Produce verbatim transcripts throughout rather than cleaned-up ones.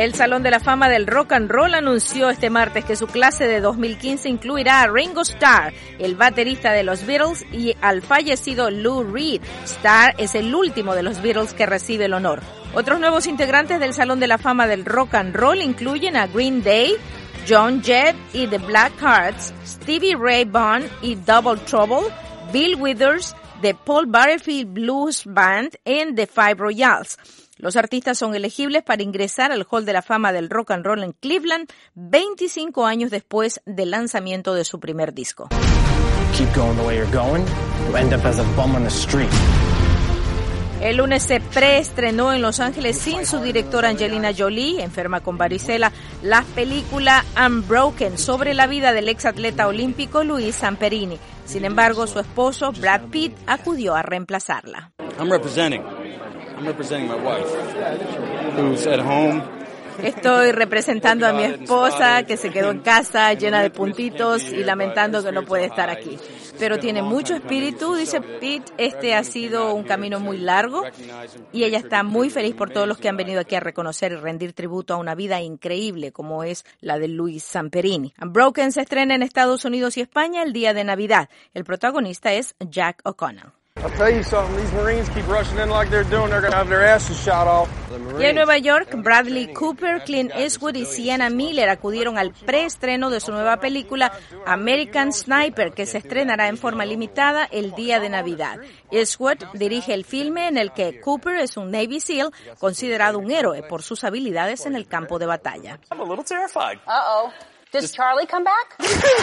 El Salón de la Fama del Rock and Roll anunció este martes que su clase de dos mil quince incluirá a Ringo Starr, el baterista de los Beatles, y al fallecido Lou Reed. Starr es el último de los Beatles que recibe el honor. Otros nuevos integrantes del Salón de la Fama del Rock and Roll incluyen a Green Day, Joan Jett y The Blackhearts, Stevie Ray Vaughan y Double Trouble, Bill Withers, The Paul Butterfield Blues Band y The Five Royals. Los artistas son elegibles para ingresar al Hall de la Fama del Rock and Roll en Cleveland veinticinco años después del lanzamiento de su primer disco. Keep going the way you're going, you'll end up as a bum on the street. El lunes se preestrenó en Los Ángeles sin su directora Angelina Jolie, enferma con varicela, la película Unbroken sobre la vida del exatleta olímpico Luis Zamperini. Sin embargo, su esposo Brad Pitt acudió a reemplazarla. I'm representing. I'm representing my wife, who's at home. Estoy representando a mi esposa que se quedó en casa llena de puntitos y lamentando que no puede estar aquí. Pero tiene mucho espíritu, dice Pete. Este ha sido un camino muy largo y ella está muy feliz por todos los que han venido aquí a reconocer y rendir tributo a una vida increíble como es la de Luis Zamperini. Unbroken se estrena en Estados Unidos y España el día de Navidad. El protagonista es Jack O'Connell. I'll tell you something, these Marines keep rushing in like they're doing, they're going to have their asses shot off. Y en Nueva York, Bradley Cooper, Clint Eastwood y Sienna Miller acudieron al preestreno de su nueva película American Sniper, que se estrenará en forma limitada el día de Navidad. Eastwood dirige el filme en el que Cooper es un Navy SEAL considerado un héroe por sus habilidades en el campo de batalla. I'm a little terrified. Uh-oh. Does Charlie come back?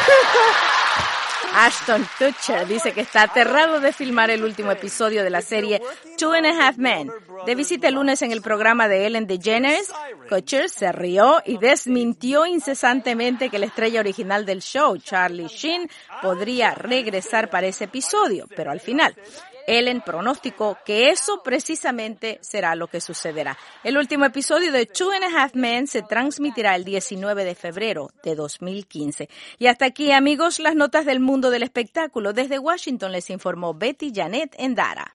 Ashton Kutcher dice que está aterrado de filmar el último episodio de la serie Two and a Half Men. De visita el lunes en el programa de Ellen DeGeneres, Kutcher se rió y desmintió incesantemente que la estrella original del show, Charlie Sheen, podría regresar para ese episodio, pero al final Ellen pronosticó que eso precisamente será lo que sucederá. El último episodio de Two and a Half Men se transmitirá el diecinueve de febrero de dos mil quince. Y hasta aquí, amigos, las notas del mundo del espectáculo. Desde Washington les informó Betty Janet Endara.